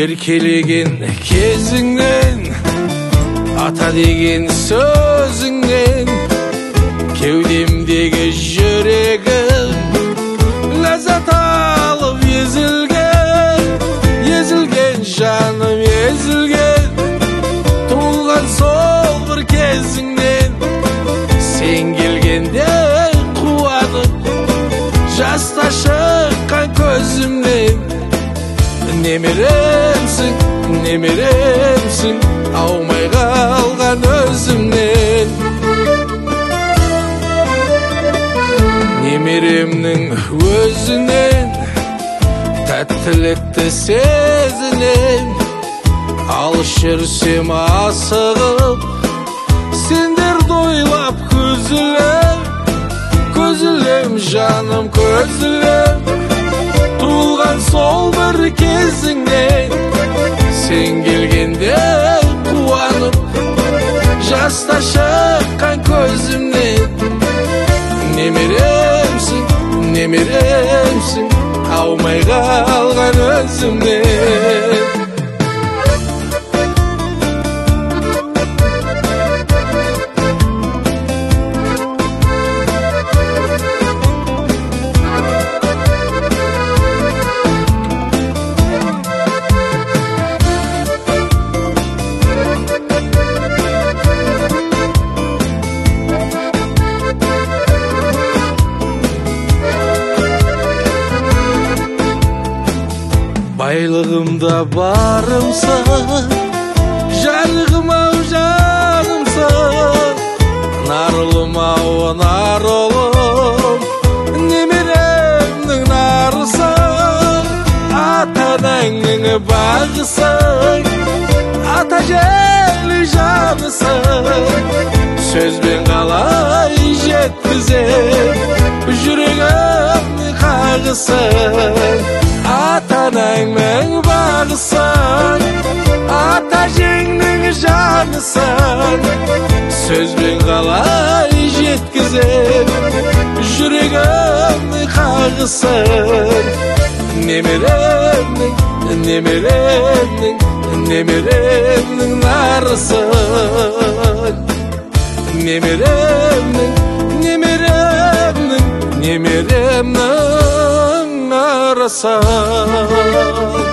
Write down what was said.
еркелеген кезіңнен, ата деген сөзіңнен, кеудемдегі жүрегім ләззат алып езілген жаным езілген. Туылған сол бір кезіңнен, сен келгенде қуанып, жаста шыққан көзімнен. Немеремсің, аумай қалған өзімнен. Немеремнің өзінен тәттілікті сезінем. Алыс жүрсем асығып, сендерді ойлап көзілем жаным көзілем. Туылған сол бір кезіңнен, сен келгенде қуанып, жаста шыққан көзімнен. Немеремсің, аумай қалған өзімнен. Байлығымда барымсың, жарығым-ау жанымсың. Нарылым-ау нарылым, немеремнің нарысың. Ата-анаңның бағысың, ата жерлі жанысың. Сөзбен қалай жеткізем, жүрегімді қағысың. Ата-анаңның бағысың, ата-жеңнің жанысың. Сөзбен қалай жеткізем, жүрегімді қағысың. Немеремнің нарысың. Немеремнің нарысың.